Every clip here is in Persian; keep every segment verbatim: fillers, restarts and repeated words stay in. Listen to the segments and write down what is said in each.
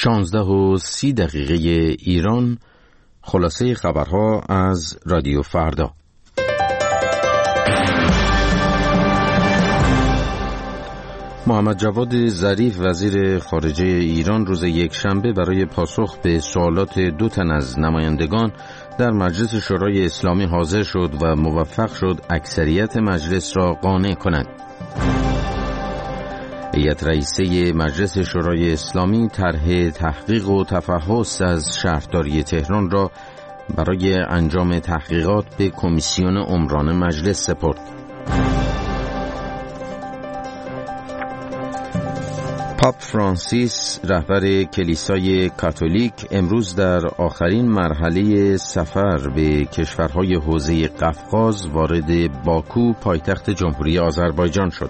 شانزده و سی دقیقه ایران. خلاصه خبرها از رادیو فردا. محمد جواد ظریف وزیر خارجه ایران روز یکشنبه برای پاسخ به سوالات دو تن از نمایندگان در مجلس شورای اسلامی حاضر شد و موفق شد اکثریت مجلس را قانع کند. هیئت رئیسه مجلس شورای اسلامی طرح تحقیق و تفحص از شهرداری تهران را برای انجام تحقیقات به کمیسیون عمران مجلس سپرد. پاپ فرانسیس رهبر کلیسای کاتولیک امروز در آخرین مرحله سفر به کشورهای حوزه قفقاز وارد باکو پایتخت جمهوری آذربایجان شد.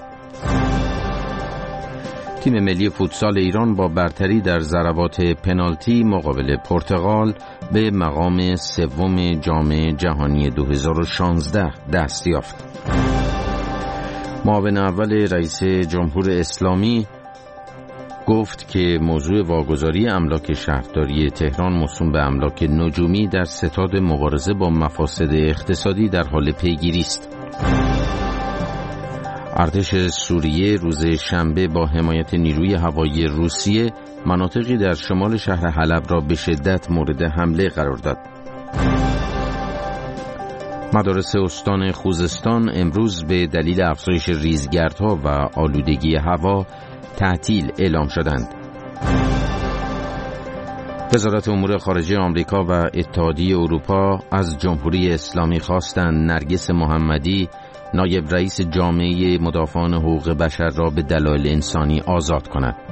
تیم ملی فوتسال ایران با برتری در ضربات پنالتی مقابل پرتغال به مقام سوم جام جهانی دو هزار و شانزده دست یافت. معاون اول رئیس جمهور اسلامی گفت که موضوع واگذاری املاک شهرداری تهران موسوم به املاک نجومی در ستاد مبارزه با مفاسد اقتصادی در حال پیگیری است. ارتش سوریه روز شنبه با حمایت نیروی هوایی روسیه مناطقی در شمال شهر حلب را به شدت مورد حمله قرار داد. مدارس استان خوزستان امروز به دلیل افزایش ریزگردها و آلودگی هوا تعطیل اعلام شدند. وزارت امور خارجه آمریکا و اتحادیه اروپا از جمهوری اسلامی خواستند نرگس محمدی نایب رئیس جامعه مدافعان حقوق بشر را به دلایل انسانی آزاد کند.